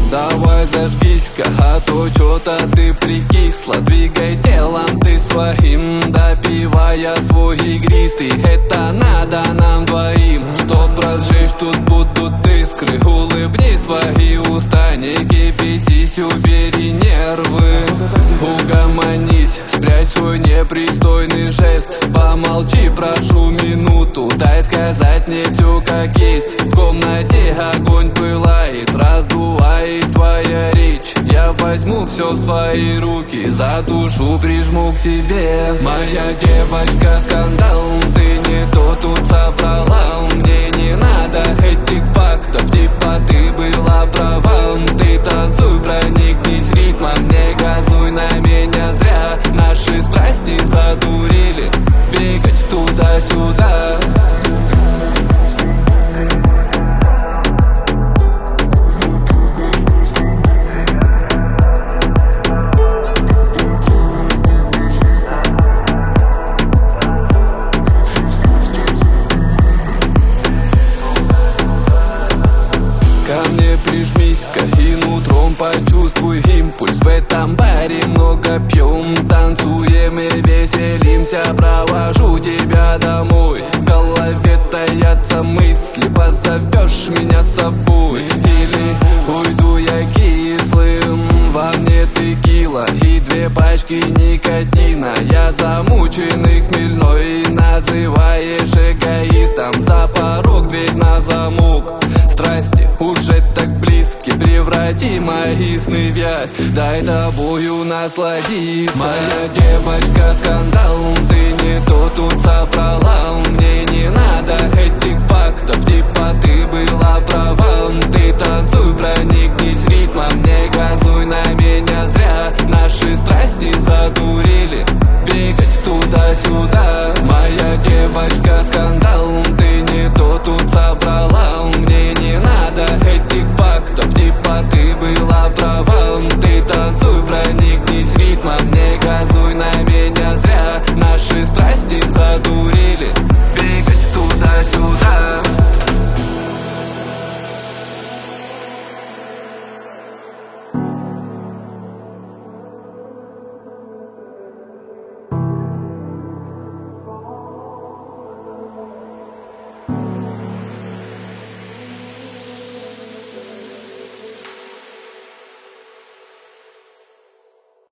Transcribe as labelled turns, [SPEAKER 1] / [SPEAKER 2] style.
[SPEAKER 1] Давай зажгись-ка, а то чё-то ты прикисла. Двигай телом ты своим, допивая свой игристый. Это надо нам двоим, чтоб разжечь тут будут искры. Улыбни свои уста, не кипятись, убери нервы. Угомонись, спрячь свой непристойный жест. Помолчи, прошу минуту, дай сказать мне все как есть. В комнате огонь пылает, раздувает твоя речь. Я возьму все в свои руки, затушу, прижму к себе. Моя девочка скандал, ты не то тут собрала. Мне не надо этих фактов, типа ты была права. Ты танцуй, проникнись ритмом, не газуй на меня зря. Наши страсти задурили, бегать туда-сюда. Ко мне прижмись-ка и нутром почувствуй импульс. В этом баре много пьем, танцуем и веселимся. Провожу тебя домой, в голове таятся мысли. Позовешь меня с собой или уйду я кислым? Во мне текила и 2 пачки никотина. Я замученный хмельной, называешь эгоистом. За порог, дверь на замок. Страсти уже так близки, преврати мои сны в явь. Дай тобою насладиться. Моя девочка скандал, ты не то тут собрала. Мне не надо этих